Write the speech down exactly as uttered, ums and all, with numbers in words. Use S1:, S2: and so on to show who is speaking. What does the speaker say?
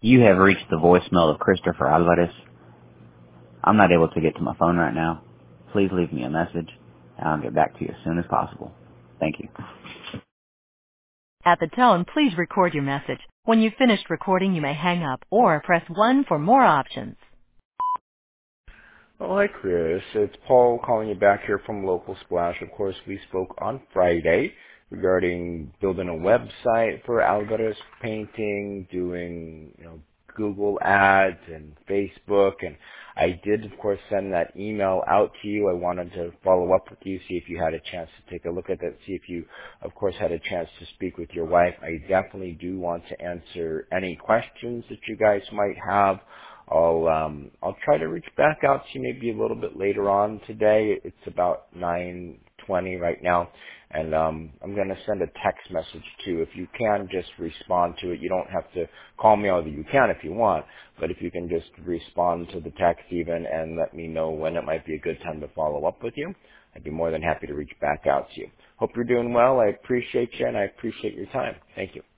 S1: You have reached the voicemail of Christopher Alvarez. I'm not able to get to my phone right now. Please leave me a message, and I'll get back to you as soon as possible. Thank you.
S2: At the tone, please record your message. When you've finished recording, you may hang up or press one for more options.
S3: Oh, hi, Chris. It's Paul calling you back here from Local Splash. Of course, we spoke on Friday regarding building a website for Alvarez Painting, doing, you know, Google ads and Facebook. And I did, of course, send that email out to you. I wanted to follow up with you, see if you had a chance to take a look at that, see if you, of course, had a chance to speak with your wife. I definitely do want to answer any questions that you guys might have. I'll um I'll try to reach back out to you maybe a little bit later on today. It's about nine twenty right now, and um I'm going to send a text message too. If you can just respond to it, you don't have to call me, although you can if you want, but if you can just respond to the text even and let me know when it might be a good time to follow up with you, I'd be more than happy to reach back out to you. Hope you're doing well. I appreciate you, and I appreciate your time. Thank you.